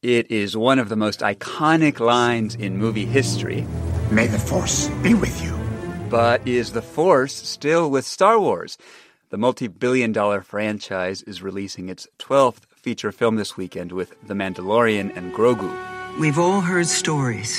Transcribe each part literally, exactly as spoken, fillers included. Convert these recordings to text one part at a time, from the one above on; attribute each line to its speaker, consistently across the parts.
Speaker 1: It is one of the most iconic lines in movie history.
Speaker 2: May the Force be with you.
Speaker 1: But is the Force still with Star Wars? The multi-billion dollar franchise is releasing its twelfth feature film this weekend with The Mandalorian and Grogu.
Speaker 3: We've all heard stories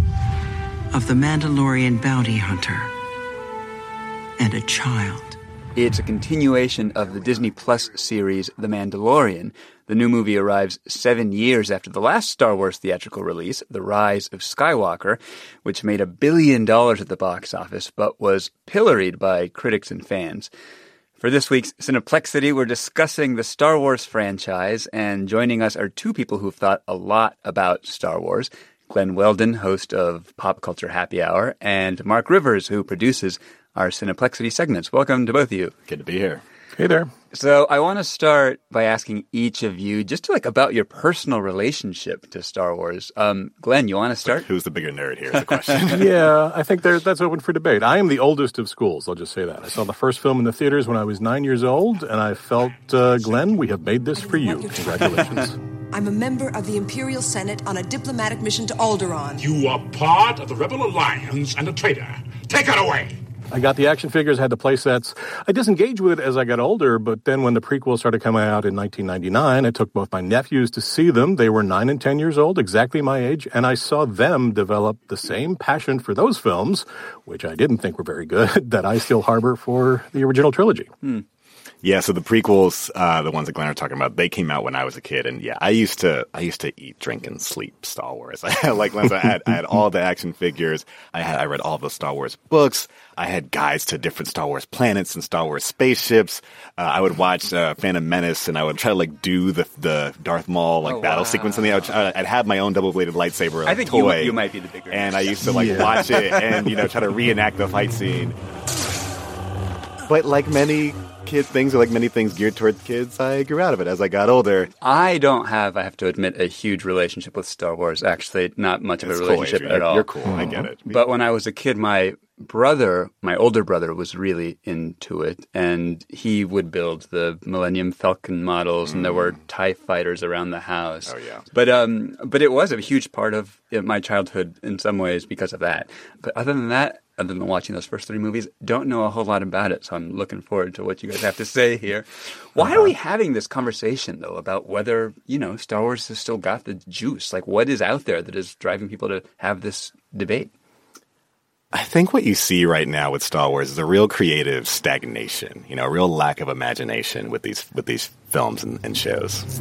Speaker 3: of the Mandalorian bounty hunter and a child.
Speaker 1: It's a continuation of the Disney Plus series The Mandalorian. The new movie arrives seven years after the last Star Wars theatrical release, The Rise of Skywalker, which made a billion dollars at the box office, but was pilloried by critics and fans. For this week's Cineplexity, we're discussing the Star Wars franchise, and joining us are two people who've thought a lot about Star Wars. Glenn Weldon, host of Pop Culture Happy Hour, and Mark Rivers, who produces our Cineplexity segments. Welcome to both of you.
Speaker 4: Good to be here.
Speaker 5: Hey there.
Speaker 1: So I want to start by asking each of you just to, like about your personal relationship to Star Wars. Um, Glenn, you want to start?
Speaker 4: Who's the bigger nerd here is the question.
Speaker 5: Yeah, I think there, that's open for debate. I am the oldest of schools, I'll just say that. I saw the first film in the theaters when I was nine years old, and I felt, uh, Glenn, we have made this for you. Congratulations.
Speaker 6: I'm a member of the Imperial Senate on a diplomatic mission to Alderaan.
Speaker 7: You are part of the Rebel Alliance and a traitor. Take it away!
Speaker 5: I got the action figures, had the play sets. I disengaged with it as I got older, but then when the prequels started coming out in nineteen ninety-nine, I took both my nephews to see them. They were nine and ten years old, exactly my age, and I saw them develop the same passion for those films, which I didn't think were very good, that I still harbor for the original trilogy.
Speaker 4: Hmm. Yeah, so the prequels, uh, the ones that Glenn are talking about, they came out when I was a kid, and yeah, I used to, I used to eat, drink, and sleep Star Wars. I had, like Glenn said, I had, I had all the action figures. I had, I read all the Star Wars books. I had guides to different Star Wars planets and Star Wars spaceships. Uh, I would watch uh, Phantom Menace, and I would try to like do the the Darth Maul like
Speaker 1: oh,
Speaker 4: battle
Speaker 1: wow.
Speaker 4: sequence. And I would, I'd have my own double bladed lightsaber.
Speaker 1: I think
Speaker 4: toy,
Speaker 1: you, you might be the bigger.
Speaker 4: And I used to like yeah. watch it and you know try to reenact the fight scene. But like many kid things, or like many things geared towards kids, I grew out of it as I got older.
Speaker 1: I don't have, I have to admit, a huge relationship with Star Wars. Actually, not much of
Speaker 4: it's
Speaker 1: a relationship
Speaker 4: cool,
Speaker 1: at all.
Speaker 4: You're cool. Mm-hmm. I get it.
Speaker 1: But when I was a kid, my brother, my older brother, was really into it, and he would build the Millennium Falcon models, mm. and there were TIE fighters around the house.
Speaker 4: Oh yeah.
Speaker 1: But um, but it was a huge part of my childhood in some ways because of that. But other than that, other than watching those first three movies, don't know a whole lot about it, so I'm looking forward to what you guys have to say here. Why uh-huh. are we having this conversation, though, about whether, you know, Star Wars has still got the juice? Like, what is out there that is driving people to have this debate?
Speaker 4: I think what you see right now with Star Wars is a real creative stagnation, you know, a real lack of imagination with these with these films and, and shows.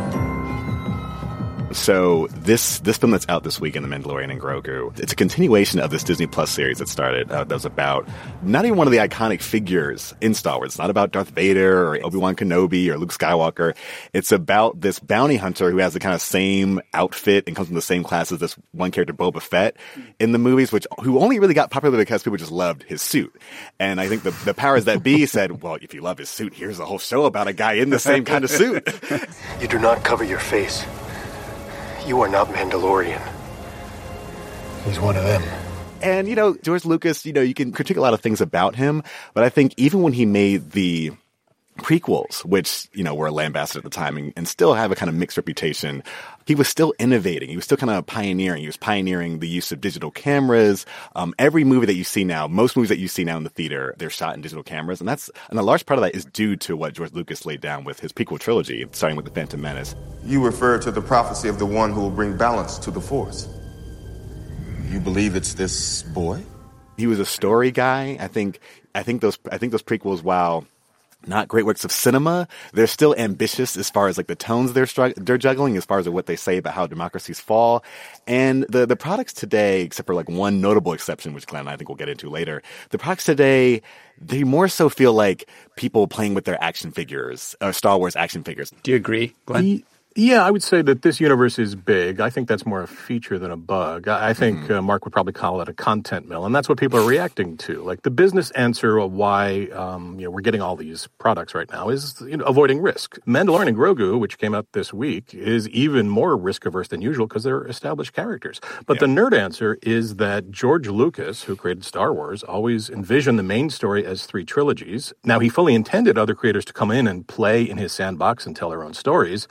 Speaker 4: So this this film that's out this week in The Mandalorian and Grogu, it's a continuation of this Disney Plus series that started, uh, that was about not even one of the iconic figures in Star Wars. It's not about Darth Vader or Obi-Wan Kenobi or Luke Skywalker. It's about this bounty hunter who has the kind of same outfit and comes from the same class as this one character, Boba Fett, in the movies, which who only really got popular because people just loved his suit. And I think the, the powers that be said, well, if you love his suit, here's a whole show about a guy in the same kind of suit.
Speaker 8: You do not cover your face. You are not Mandalorian. He's one of them.
Speaker 4: And, you know, George Lucas, you know, you can critique a lot of things about him, but I think even when he made the prequels, which, you know, were lambasted at the time and, and still have a kind of mixed reputation, he was still innovating. He was still kind of pioneering. He was pioneering the use of digital cameras. Um, every movie that you see now, most movies that you see now in the theater, they're shot in digital cameras. And that's, and a large part of that is due to what George Lucas laid down with his prequel trilogy, starting with The Phantom Menace.
Speaker 9: You refer to the prophecy of the one who will bring balance to the Force. You believe it's this boy?
Speaker 4: He was a story guy. I think, I think those, I think those prequels, while not great works of cinema, they're still ambitious as far as like the tones they're stru- they're juggling, as far as what they say about how democracies fall. And the the products today, except for like one notable exception, which Glenn and I think we'll get into later, the products today, they more so feel like people playing with their action figures, or Star Wars action figures.
Speaker 1: Do you agree, Glenn?
Speaker 5: He- Yeah, I would say that this universe is big. I think that's more a feature than a bug. I think mm-hmm. uh, Mark would probably call it a content mill, and that's what people are reacting to. Like the business answer of why um, you know we're getting all these products right now is you know, avoiding risk. Mandalorian and Grogu, which came out this week, is even more risk averse than usual because they're established characters. But yeah. the nerd answer is that George Lucas, who created Star Wars, always envisioned the main story as three trilogies. Now he fully intended other creators to come in and play in his sandbox and tell their own stories.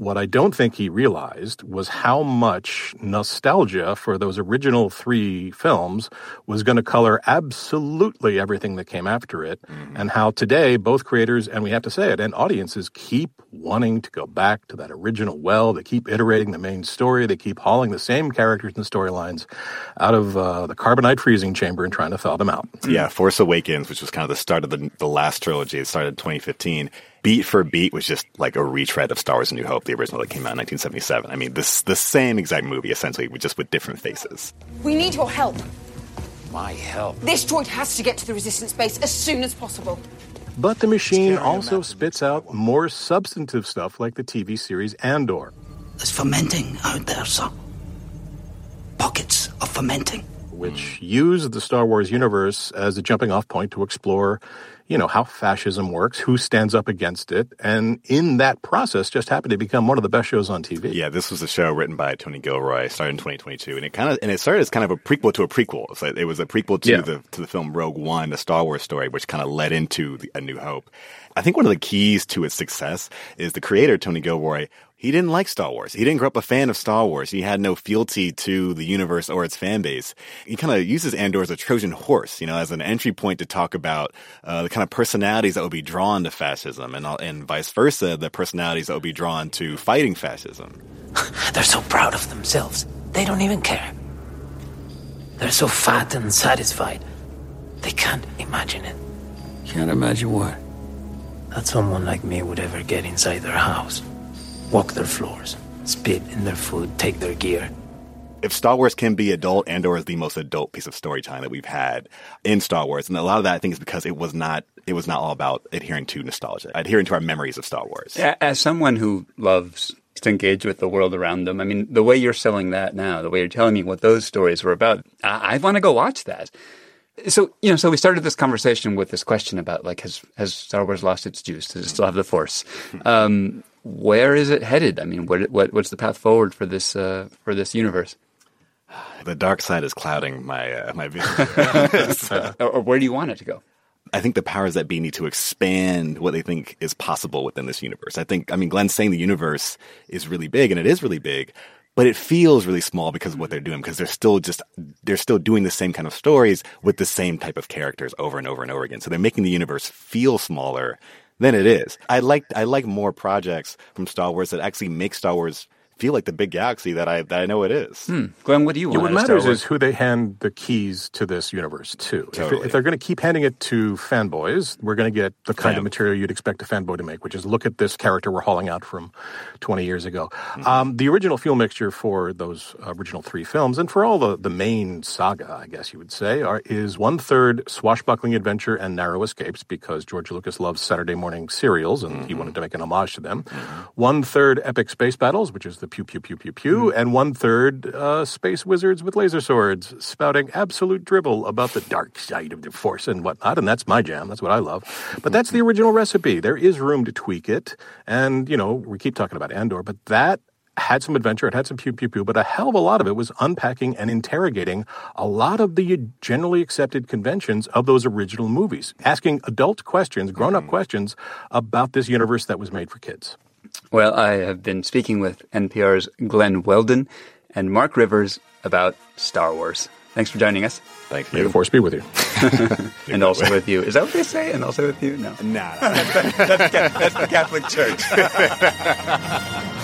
Speaker 5: what I don't think he realized was how much nostalgia for those original three films was going to color absolutely everything that came after it, mm-hmm. and how today both creators, and we have to say it, and audiences keep wanting to go back to that original well. They keep iterating the main story. They keep hauling the same characters and storylines out of uh, the carbonite freezing chamber and trying to thaw them out.
Speaker 4: Yeah, Force Awakens, which was kind of the start of the, the last trilogy. It started in twenty fifteen. Beat for beat was just like a retread of Star Wars A New Hope, the original that came out in nineteen seventy-seven. I mean, this the same exact movie, essentially, just with different faces.
Speaker 6: We need your help.
Speaker 2: My help?
Speaker 6: This droid has to get to the Resistance base as soon as possible.
Speaker 5: But the machine also spits out more substantive stuff like the T V series Andor.
Speaker 2: There's fermenting out there, sir. Pockets of fermenting.
Speaker 5: Which use the Star Wars universe as a jumping off point to explore, you know, how fascism works, who stands up against it, and in that process just happened to become one of the best shows on T V.
Speaker 4: Yeah, this was a show written by Tony Gilroy, started in twenty twenty-two, and it kind of and it started as kind of a prequel to a prequel. So it was a prequel to
Speaker 1: yeah.
Speaker 4: the to the film Rogue One, the Star Wars story, which kind of led into the, A New Hope. I think one of the keys to its success is the creator, Tony Gilroy. He didn't like Star Wars. He didn't grow up a fan of Star Wars. He had no fealty to the universe or its fan base. He kind of uses Andor as a Trojan horse, you know, as an entry point to talk about uh, the kind of personalities that would be drawn to fascism, and and vice versa, the personalities that would be drawn to fighting fascism.
Speaker 2: They're so proud of themselves. They don't even care. They're so fat and satisfied. They can't imagine it.
Speaker 10: Can't imagine what?
Speaker 2: That someone like me would ever get inside their house. Walk their floors, spit in their food, take their gear.
Speaker 4: If Star Wars can be adult, Andor is the most adult piece of storytelling that we've had in Star Wars. And a lot of that, I think, is because it was not it was not all about adhering to nostalgia, adhering to our memories of Star Wars.
Speaker 1: As someone who loves to engage with the world around them, I mean, the way you're selling that now, the way you're telling me what those stories were about, I, I want to go watch that. So, you know, so we started this conversation with this question about, like, has has Star Wars lost its juice? Does it still have the Force? Um, where is it headed? I mean, what, what what's the path forward for this uh, for this universe?
Speaker 4: The dark side is clouding my uh, my vision.
Speaker 1: so, or where do you want it to go?
Speaker 4: I think the powers that be need to expand what they think is possible within this universe. I think, I mean, Glenn's saying the universe is really big, and it is really big. But it feels really small because of what they're doing, because they're still just, they're still doing the same kind of stories with the same type of characters over and over and over again. So they're making the universe feel smaller than it is. I like, I like more projects from Star Wars that actually make Star Wars feel like the big galaxy that I that I know it is.
Speaker 1: Hmm. Glenn, what do you want?
Speaker 5: Yeah, what matters is who they hand the keys to this universe to.
Speaker 4: Totally.
Speaker 5: If, if they're going to keep handing it to fanboys, we're going to get the kind
Speaker 4: Fan.
Speaker 5: of material you'd expect a fanboy to make, which is look at this character we're hauling out from twenty years ago. Mm-hmm. Um, the original fuel mixture for those original three films, and for all the, the main saga, I guess you would say, are, is one-third swashbuckling adventure and narrow escapes, because George Lucas loves Saturday morning serials, and mm-hmm. he wanted to make an homage to them. Mm-hmm. One-third epic space battles, which is the pew, pew, pew, pew, pew, and one-third uh, space wizards with laser swords spouting absolute dribble about the dark side of the Force and whatnot, and that's my jam. That's what I love. But that's the original recipe. There is room to tweak it, and, you know, we keep talking about Andor, but that had some adventure, it had some pew, pew, pew, but a hell of a lot of it was unpacking and interrogating a lot of the generally accepted conventions of those original movies, asking adult questions, grown-up mm-hmm. questions about this universe that was made for kids.
Speaker 1: Well, I have been speaking with N P R's Glenn Weldon and Mark Rivers about Star Wars. Thanks for joining us.
Speaker 4: Thank you.
Speaker 5: May the Force be with you.
Speaker 1: And also with you. Is that what they say? And also with you? No.
Speaker 4: Nah.
Speaker 1: that's, that's, that's the Catholic Church.